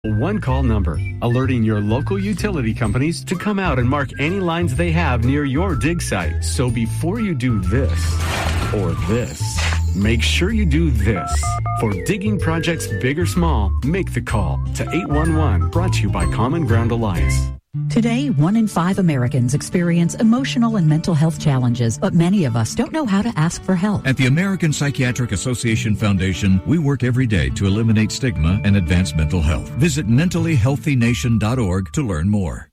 One call number, alerting your local utility companies to come out and mark any lines they have near your dig site. So before you do this or this, make sure you do this. For digging projects big or small, make the call to 811, brought to you by Common Ground Alliance. Today, 1 in 5 Americans experience emotional and mental health challenges, but many of us don't know how to ask for help. At the American Psychiatric Association Foundation, we work every day to eliminate stigma and advance mental health. Visit mentallyhealthynation.org to learn more.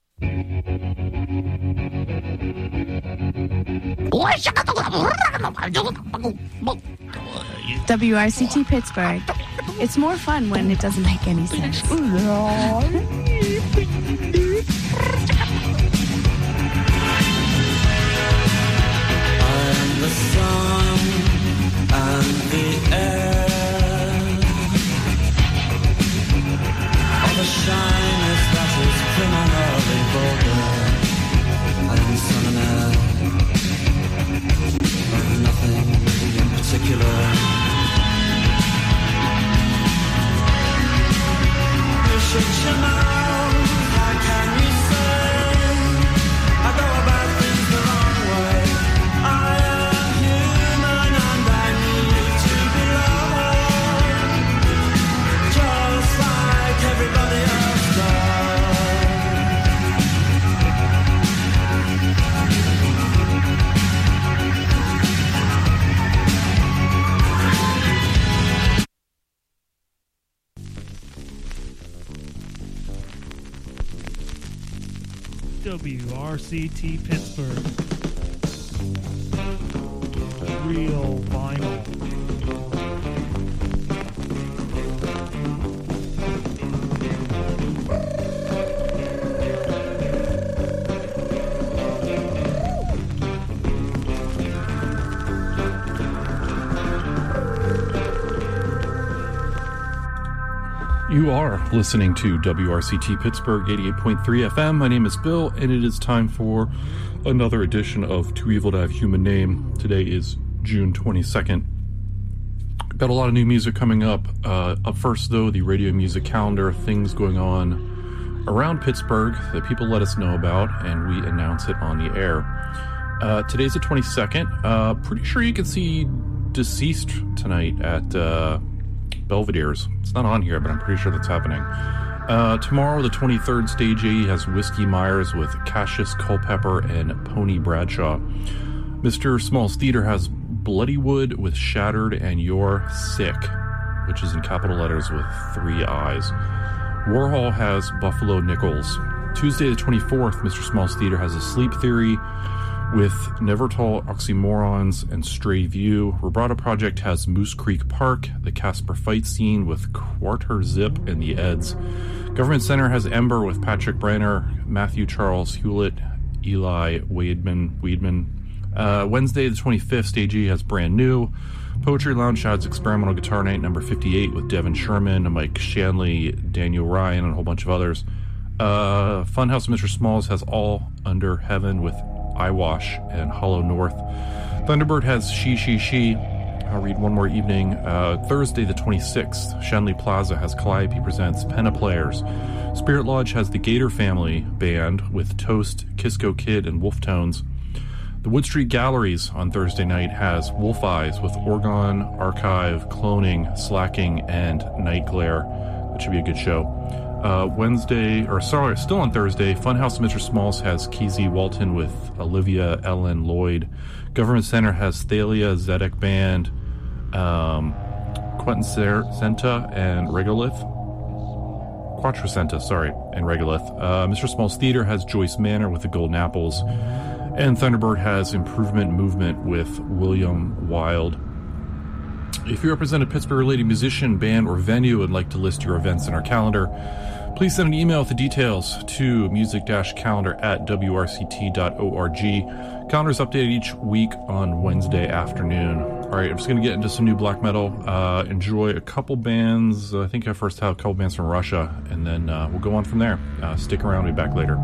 WRCT Pittsburgh. It's more fun when it doesn't make any sense. I'm the sun and the air, all the shyness that is criminally vulgar. I'm sun and air of nothing in particular. You should know. How can you say I go about things the wrong way? I am human and I need to belong, just like everybody else WRCT Pittsburgh. Real vinyl. You are listening to WRCT Pittsburgh 88.3 FM. My name is Bill, and it is time for another edition of Too Evil to Have Human Name. Today is June 22nd. Got a lot of new music coming up. Up first, though, the radio music calendar, things going on around Pittsburgh that people let us know about, and we announce it on the air. Today's the 22nd. Pretty sure you can see Deceased tonight at Belvedere's. It's not on here, but I'm pretty sure that's happening. Tomorrow, the 23rd, Stage A has Whiskey Myers with Cassius Culpepper and Pony Bradshaw. Mr. Small's Theater has Bloodywood with Shattered and You're Sick, which is in capital letters with 3 eyes. Warhol has Buffalo Nichols. Tuesday, the 24th, Mr. Small's Theater has A Sleep Theory with Nevertall Oxymorons and Stray View. Vibrato Project has Moose Creek Park, the Casper Fight Scene with Quarter Zip and the Eds. Government Center has Ember with Patrick Brenner, Matthew Charles Hewlett, Eli Weidman. Wednesday, the 25th, Stage E has Brand New. Poetry Lounge has Experimental Guitar Night number 58 with Devin Sherman, Mike Shanley, Daniel Ryan, and a whole bunch of others. Funhouse Mr. Smalls has All Under Heaven with Eyewash and Hollow North. Thunderbird has She. I'll read one more evening. Thursday the 26th, Shanley Plaza has Calliope Presents Penna Players. Spirit Lodge has the Gator Family Band with Toast, Kisco Kid, and Wolf Tones. The Wood Street Galleries on Thursday night has Wolf Eyes with Orgon, Archive, Cloning, Slacking, and Night Glare. That should be a good show. Still on Thursday, Funhouse Mr. Smalls has Keezy Walton with Olivia Ellen Lloyd. Government Center has Thalia Zedek Band, Quattrocenta and Regolith. Mr. Smalls Theater has Joyce Manor with the Golden Apples. And Thunderbird has Improvement Movement with William Wild. If you represent a Pittsburgh-related musician, band, or venue and would like to list your events in our calendar, please send an email with the details to music-calendar@wrct.org. Calendar is updated each week on Wednesday afternoon. All right, I'm just going to get into some new black metal. Enjoy a couple bands. I think I first have a couple bands from Russia, and then we'll go on from there. Stick around. We'll be back later.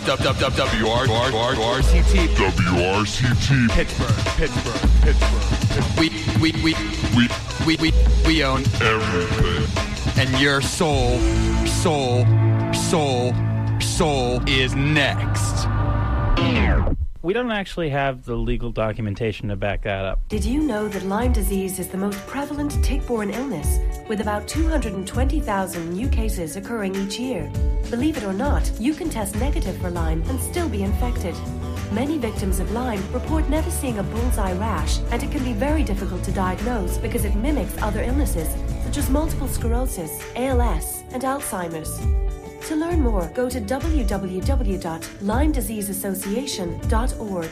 WRCT Pittsburgh. We own everything. And your soul is next. We don't actually have the legal documentation to back that up. Did you know that Lyme disease is the most prevalent tick-borne illness, with about 220,000 new cases occurring each year? Believe it or not, you can test negative for Lyme and still be infected. Many victims of Lyme report never seeing a bullseye rash, and it can be very difficult to diagnose because it mimics other illnesses, such as multiple sclerosis, ALS, and Alzheimer's. To learn more, go to www.LymeDiseaseAssociation.org.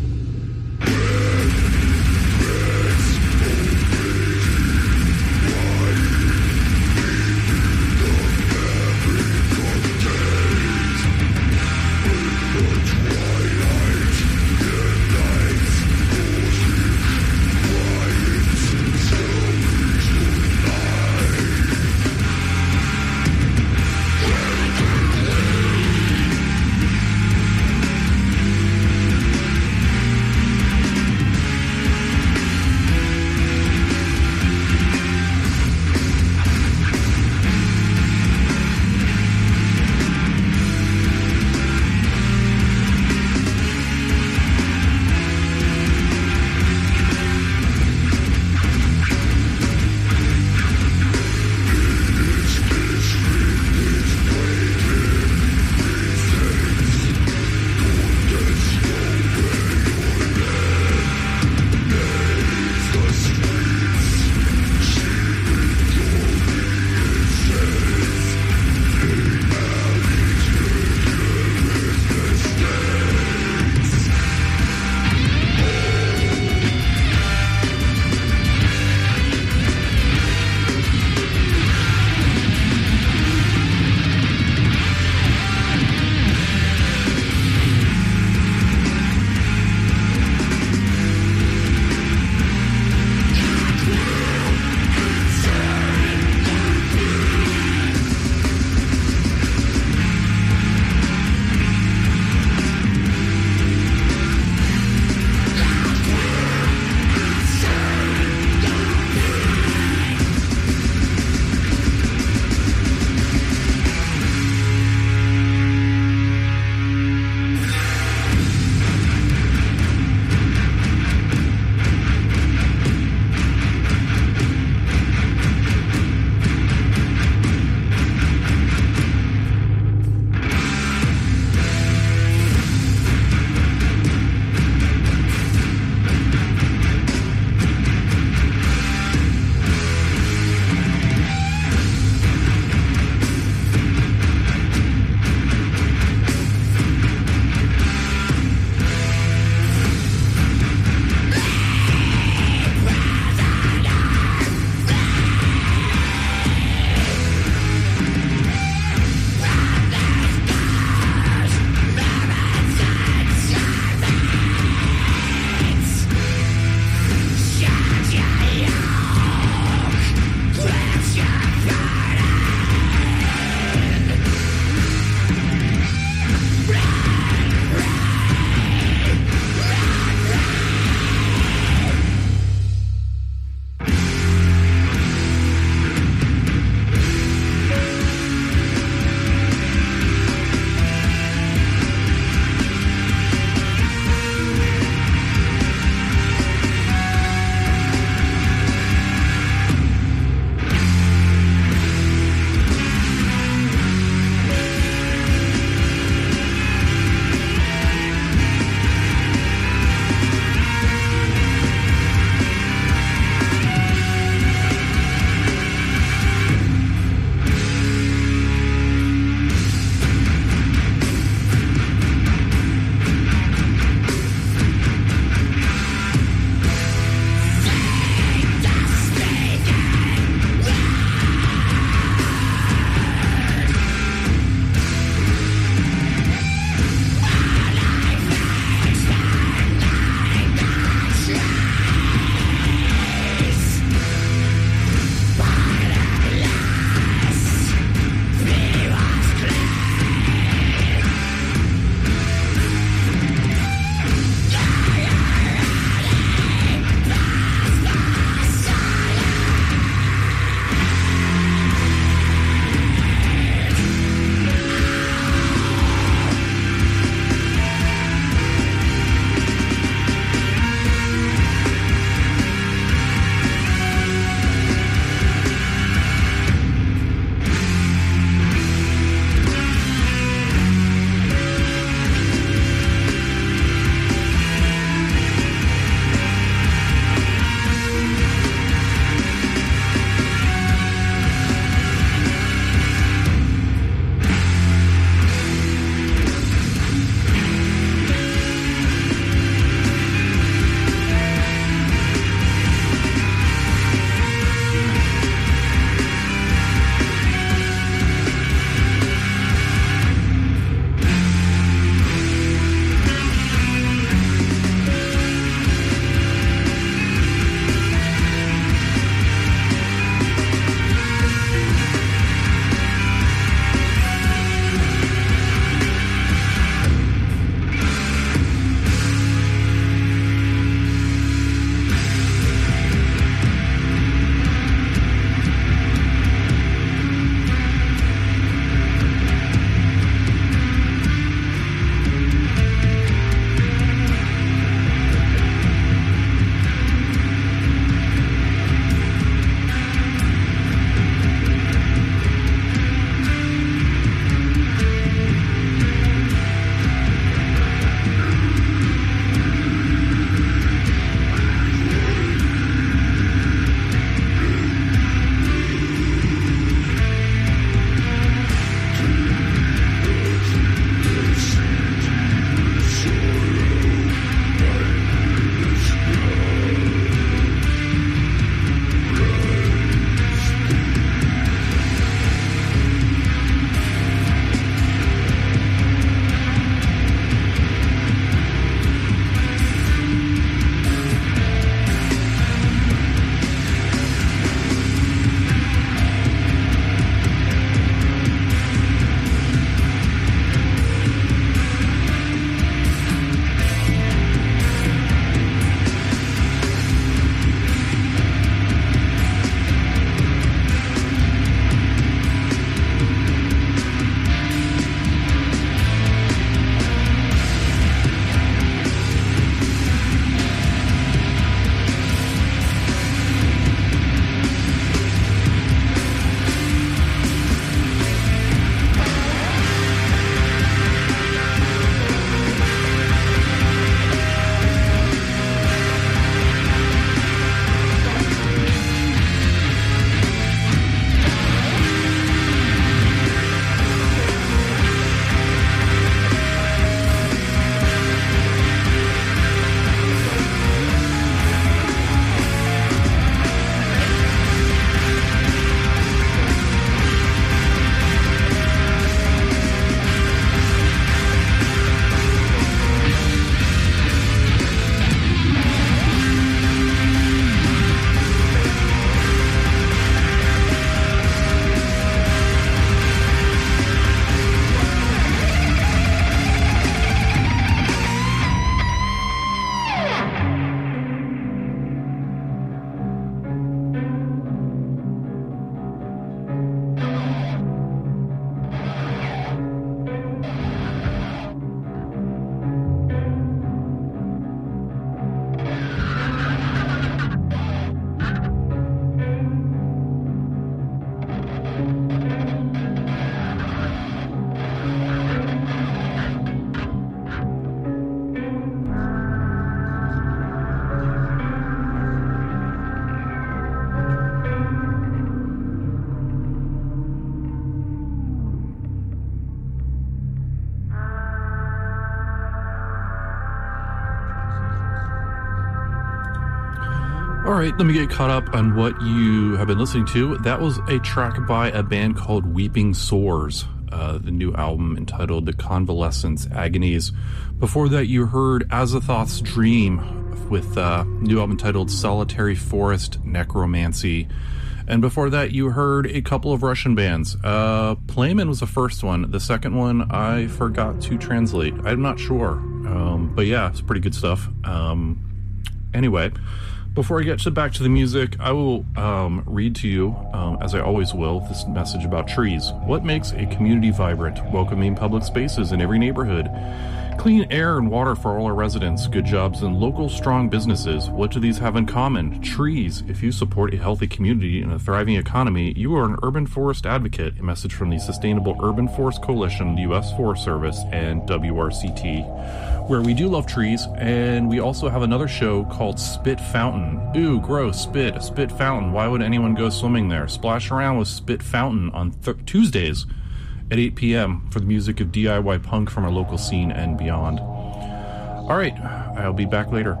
All right, let me get caught up on what you have been listening to. That was a track by a band called Weeping Sores, the new album entitled The Convalescence Agonies. Before that, you heard Azathoth's Dream with a new album titled Solitary Forest Necromancy. And before that, you heard a couple of Russian bands. Playman was the first one. The second one, I forgot to translate. I'm not sure. But yeah, it's pretty good stuff. Anyway, before I get back to the music, I will read to you, as I always will, this message about trees. What makes a community vibrant, welcoming public spaces in every neighborhood? Clean air and water for all our residents, good jobs, and local strong businesses. What do these have in common? Trees. If you support a healthy community and a thriving economy, you are an urban forest advocate. A message from the Sustainable Urban Forest Coalition, the U.S. Forest Service, and WRCT, where we do love trees, and we also have another show called Spit Fountain. Ooh, gross, spit, a spit fountain. Why would anyone go swimming there? Splash around with Spit Fountain on Tuesdays at 8 p.m. for the music of DIY punk from our local scene and beyond. All right, I'll be back later.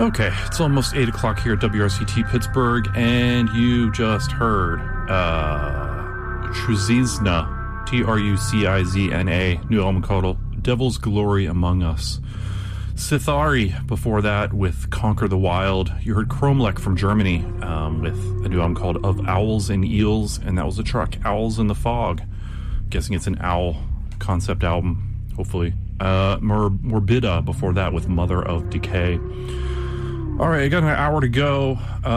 Okay, it's almost 8 o'clock here at WRCT Pittsburgh, and you just heard Trucizna, Trucizna, new album called Devil's Glory Among Us. Sithari before that with Conquer the Wild. You heard Chromlech from Germany with a new album called Of Owls and Eels, and that was the track Owls in the Fog. I'm guessing it's an owl concept album, hopefully. Morbida before that with Mother of Decay. All right, I got an hour to go.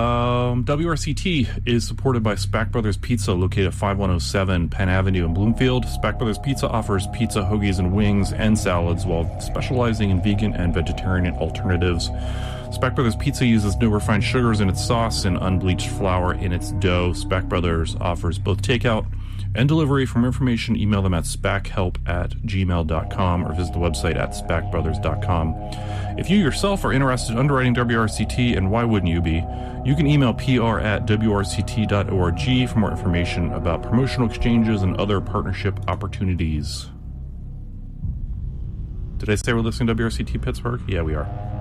WRCT is supported by Spack Brothers Pizza, located at 5107 Penn Avenue in Bloomfield. Spack Brothers Pizza offers pizza, hoagies, and wings and salads while specializing in vegan and vegetarian alternatives. Spack Brothers Pizza uses no refined sugars in its sauce and unbleached flour in its dough. Spack Brothers offers both takeout and delivery. For more information, email them at spackhelp@gmail.com or visit the website at spackbrothers.com. If you yourself are interested in underwriting WRCT, and why wouldn't you be, you can email pr@wrct.org for more information about promotional exchanges and other partnership opportunities. Did I say we're listening to WRCT Pittsburgh? Yeah, we are.